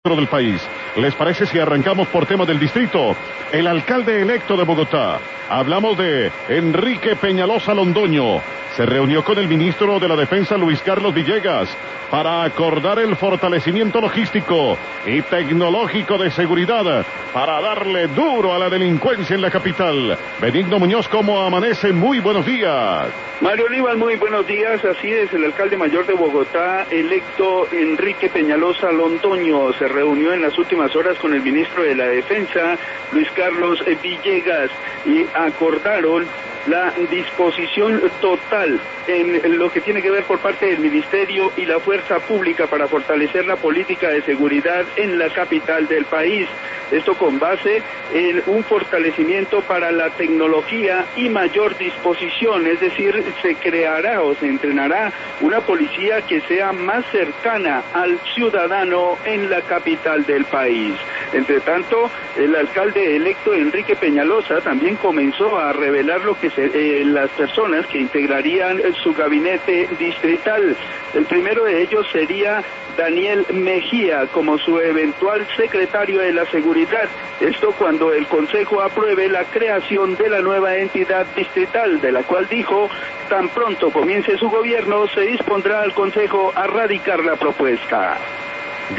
del país. ¿Les parece si arrancamos por tema del distrito? El alcalde electo de Bogotá. Hablamos de Enrique Peñalosa Londoño. Se reunió con el ministro de la Defensa, Luis Carlos Villegas, para acordar el fortalecimiento logístico y tecnológico de seguridad para darle duro a la delincuencia en la capital. Benigno Muñoz, ¿cómo amanece? Muy buenos días. Mario Olivas, muy buenos días. Así es, el alcalde mayor de Bogotá, electo Enrique Peñalosa Londoño, se reunió en las últimas horas con el ministro de la Defensa, Luis Carlos Villegas, y acordaron la disposición total en lo que tiene que ver por parte del Ministerio y la Fuerza Pública para fortalecer la política de seguridad en la capital del país. Esto con base en un fortalecimiento para la tecnología y mayor disposición, es decir, se creará o se entrenará una policía que sea más cercana al ciudadano en la capital del país. Entre tanto, el alcalde electo Enrique Peñalosa también comenzó a revelar lo que las personas que integrarían su gabinete distrital. El primero de ellos sería Daniel Mejía como su eventual secretario de la seguridad. Esto cuando el Consejo apruebe la creación de la nueva entidad distrital, de la cual dijo, tan pronto comience su gobierno, se dispondrá al Consejo a radicar la propuesta.